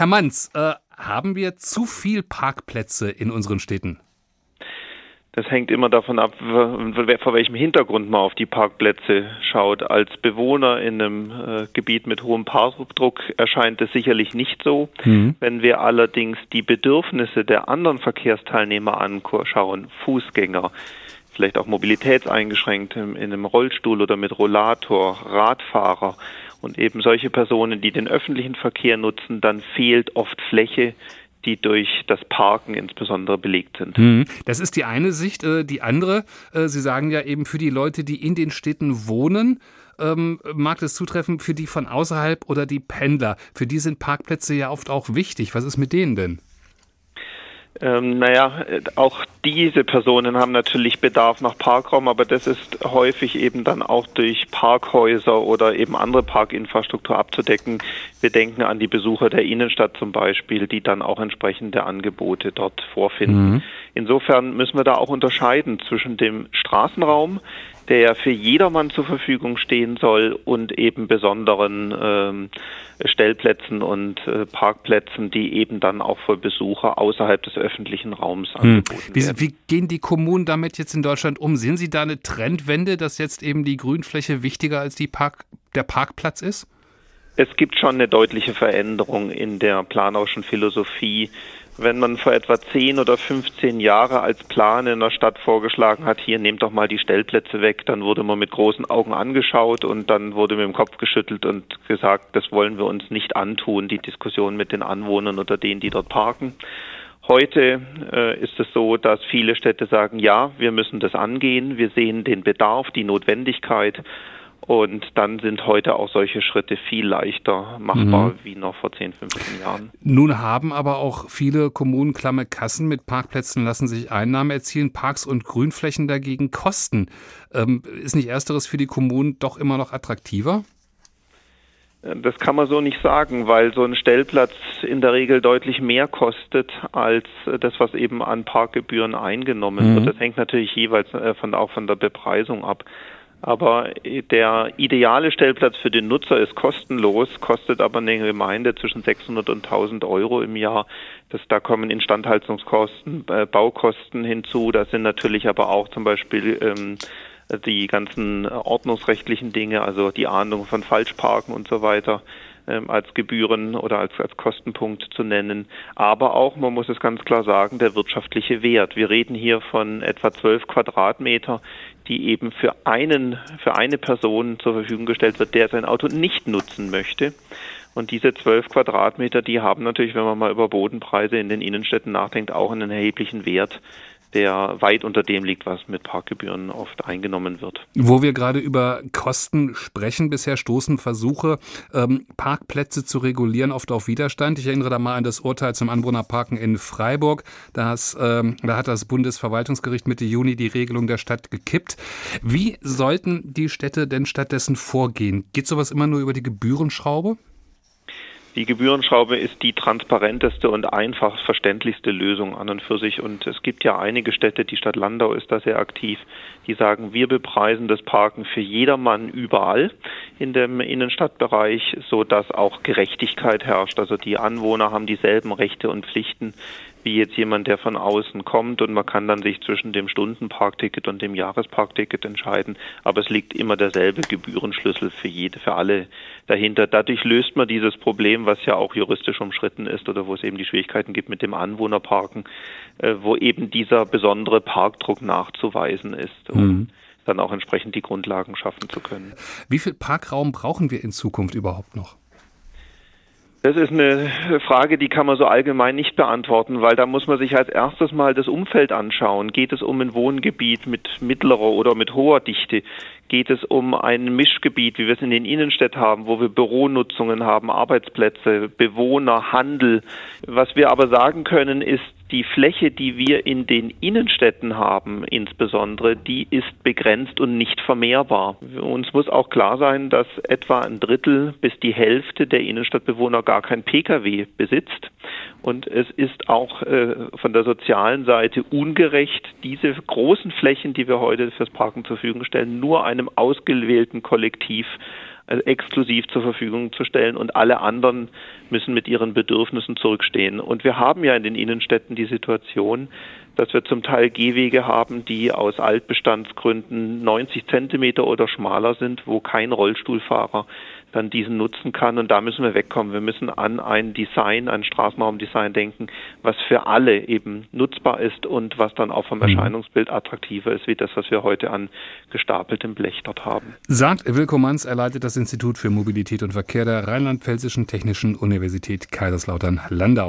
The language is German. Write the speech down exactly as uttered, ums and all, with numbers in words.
Herr Manz, äh, haben wir zu viel Parkplätze in unseren Städten? Das hängt immer davon ab, vor welchem Hintergrund man auf die Parkplätze schaut. Als Bewohner in einem äh, Gebiet mit hohem Parkdruck erscheint es sicherlich nicht so. Mhm. Wenn wir allerdings die Bedürfnisse der anderen Verkehrsteilnehmer anschauen, Fußgänger, vielleicht auch mobilitätseingeschränkt in einem Rollstuhl oder mit Rollator, Radfahrer und eben solche Personen, die den öffentlichen Verkehr nutzen, dann fehlt oft Fläche, die durch das Parken insbesondere belegt sind. Das ist die eine Sicht. Die andere, Sie sagen ja eben für die Leute, die in den Städten wohnen, mag es zutreffen, für die von außerhalb oder die Pendler. Für die sind Parkplätze ja oft auch wichtig. Was ist mit denen denn? Ähm, naja, auch diese Personen haben natürlich Bedarf nach Parkraum, aber das ist häufig eben dann auch durch Parkhäuser oder eben andere Parkinfrastruktur abzudecken. Wir denken an die Besucher der Innenstadt zum Beispiel, die dann auch entsprechende Angebote dort vorfinden. Mhm. Insofern müssen wir da auch unterscheiden zwischen dem Straßenraum, der ja für jedermann zur Verfügung stehen soll, und eben besonderen ähm, Stellplätzen und äh, Parkplätzen, die eben dann auch für Besucher außerhalb des öffentlichen Raums angeboten hm. wie, werden. Wie gehen die Kommunen damit jetzt in Deutschland um? Sehen Sie da eine Trendwende, dass jetzt eben die Grünfläche wichtiger als die Park, der Parkplatz ist? Es gibt schon eine deutliche Veränderung in der planerischen Philosophie. Wenn man vor etwa zehn oder fünfzehn Jahren als Plan in der Stadt vorgeschlagen hat, hier nehmt doch mal die Stellplätze weg, dann wurde man mit großen Augen angeschaut und dann wurde mit dem Kopf geschüttelt und gesagt, das wollen wir uns nicht antun, die Diskussion mit den Anwohnern oder denen, die dort parken. Heute äh, ist es so, dass viele Städte sagen, ja, wir müssen das angehen, wir sehen den Bedarf, die Notwendigkeit. Und dann sind heute auch solche Schritte viel leichter machbar mhm. wie noch vor zehn, fünfzehn Jahren. Nun haben aber auch viele Kommunen klamme Kassen. Mit Parkplätzen lassen sich Einnahmen erzielen, Parks und Grünflächen dagegen Kosten. Ähm, ist nicht Ersteres für die Kommunen doch immer noch attraktiver? Das kann man so nicht sagen, weil so ein Stellplatz in der Regel deutlich mehr kostet als das, was eben an Parkgebühren eingenommen mhm. wird. Das hängt natürlich jeweils von, auch von der Bepreisung ab. Aber der ideale Stellplatz für den Nutzer ist kostenlos, kostet aber eine Gemeinde zwischen sechshundert und tausend Euro im Jahr. Das, da kommen Instandhaltungskosten, äh, Baukosten hinzu. Da sind natürlich aber auch zum Beispiel ähm, die ganzen ordnungsrechtlichen Dinge, also die Ahndung von Falschparken und so weiter, ähm, als Gebühren oder als, als Kostenpunkt zu nennen. Aber auch, man muss es ganz klar sagen, der wirtschaftliche Wert. Wir reden hier von etwa zwölf Quadratmeter, die eben für einen, für eine Person zur Verfügung gestellt wird, der sein Auto nicht nutzen möchte. Und diese zwölf Quadratmeter, die haben natürlich, wenn man mal über Bodenpreise in den Innenstädten nachdenkt, auch einen erheblichen Wert, der weit unter dem liegt, was mit Parkgebühren oft eingenommen wird. Wo wir gerade über Kosten sprechen, bisher stoßen Versuche, ähm, Parkplätze zu regulieren, oft auf Widerstand. Ich erinnere da mal an das Urteil zum Anwohnerparken in Freiburg. Das, ähm, da hat das Bundesverwaltungsgericht Mitte Juni die Regelung der Stadt gekippt. Wie sollten die Städte denn stattdessen vorgehen? Geht sowas immer nur über die Gebührenschraube? Die Gebührenschraube ist die transparenteste und einfach verständlichste Lösung an und für sich. Und es gibt ja einige Städte, die Stadt Landau ist da sehr aktiv, die sagen, wir bepreisen das Parken für jedermann überall in dem Innenstadtbereich, sodass auch Gerechtigkeit herrscht. Also die Anwohner haben dieselben Rechte und Pflichten wie jetzt jemand, der von außen kommt, und man kann dann sich zwischen dem Stundenparkticket und dem Jahresparkticket entscheiden, aber es liegt immer derselbe Gebührenschlüssel für jede, für alle dahinter. Dadurch löst man dieses Problem, was ja auch juristisch umstritten ist oder wo es eben die Schwierigkeiten gibt mit dem Anwohnerparken, äh, wo eben dieser besondere Parkdruck nachzuweisen ist, um mhm. dann auch entsprechend die Grundlagen schaffen zu können. Wie viel Parkraum brauchen wir in Zukunft überhaupt noch? Das ist eine Frage, die kann man so allgemein nicht beantworten, weil da muss man sich als erstes mal das Umfeld anschauen. Geht es um ein Wohngebiet mit mittlerer oder mit hoher Dichte? Geht es um ein Mischgebiet, wie wir es in den Innenstädten haben, wo wir Büronutzungen haben, Arbeitsplätze, Bewohner, Handel? Was wir aber sagen können, ist, die Fläche, die wir in den Innenstädten haben, insbesondere, die ist begrenzt und nicht vermehrbar. Uns muss auch klar sein, dass etwa ein Drittel bis die Hälfte der Innenstadtbewohner gar kein Pkw besitzt. Und es ist auch äh, von der sozialen Seite ungerecht, diese großen Flächen, die wir heute fürs Parken zur Verfügung stellen, nur einem ausgewählten Kollektiv also exklusiv zur Verfügung zu stellen und alle anderen müssen mit ihren Bedürfnissen zurückstehen. Und wir haben ja in den Innenstädten die Situation, dass wir zum Teil Gehwege haben, die aus Altbestandsgründen neunzig Zentimeter oder schmaler sind, wo kein Rollstuhlfahrer dann diesen nutzen kann. Und da müssen wir wegkommen. Wir müssen an ein Design, ein Straßenraumdesign denken, was für alle eben nutzbar ist und was dann auch vom Erscheinungsbild attraktiver ist, wie das, was wir heute an gestapeltem Blech dort haben. Sagt Wilko Manz, er leitet das Institut für Mobilität und Verkehr der Rheinland-Pfälzischen Technischen Universität Kaiserslautern-Landau.